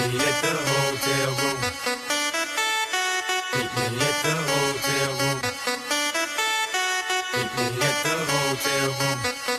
me at the hotel room. Meet me at the hotel room. Meet me at the hotel room.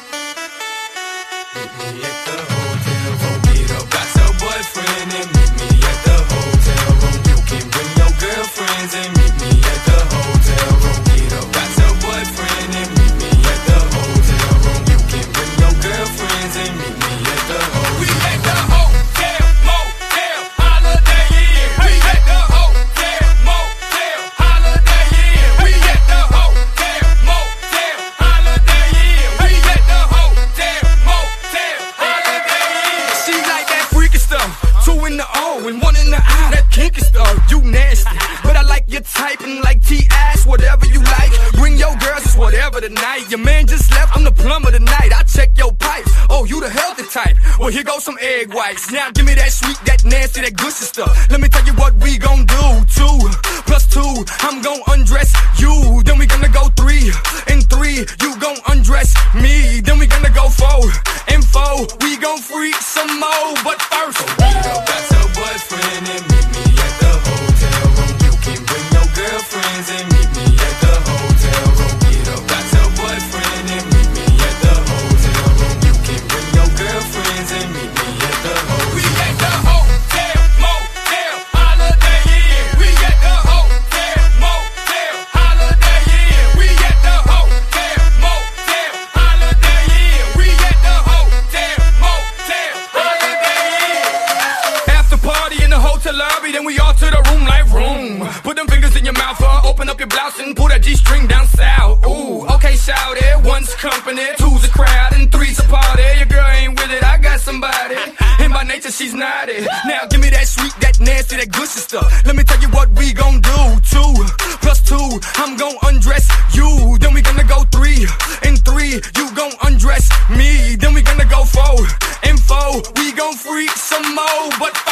Meet me at the hotel room. Get up, got your boyfriend and meet me at the hotel room. You can bring your girlfriends and meet me at the hotel room. Get up, got your boyfriend and meet me at the hotel room. You can bring your girlfriends and meet me at the hotel room. We at the hotel, motel, Holiday Inn. We at the hotel, motel, Holiday Inn. We at the hotel, motel, Holiday Inn. We at the hotel, motel, Holiday Inn. She like that freaky stuff, 2 in the O and 1 in the I. That kinky stuff, you nasty, but I like your type and like T-ass, whatever you like. Bring your girls, it's whatever tonight. Your man just left, I'm the plumber tonight. I check your pipes, oh you the healthy type. Well here goes some egg whites. Now give me that sweet, that nasty, that gushy stuff. Let me tell you what we gon' do. 2 plus 2, I'm gon' undress you. Then we gonna go 3 and 3, you gon' undress me. Then we gonna go 4 and 4, we gon' freak some more. But first, meet up, got your boyfriend and meet me at the hotel room. You can bring your girlfriends and meet me at the hotel room. Get up, got your boyfriend and meet me at the hotel room. You can bring your girlfriends and meet me at the hotel room. We at the hotel, motel, Holiday Inn. We at the hotel, motel, Holiday Inn. We at the hotel, motel, Holiday Inn. We at the hotel, motel, Holiday Inn. After party in the hotel lobby, then we all to the room like room. Put them fingers in your mouth, open up your blouse and pull that G-string down south. Ooh, okay, shout it. 1's company, 2's a crowd, and 3's a party. Your girl ain't with it, I got somebody. And by nature, she's naughty. Now give me that sweet, that nasty, that gushy stuff. Let me tell you what we gon' do. 2 plus 2, I'm gon' undress you. Then we gonna go 3 and 3, you gon' undress me. Then we gonna go 4 and 4, we gon' freak some more. But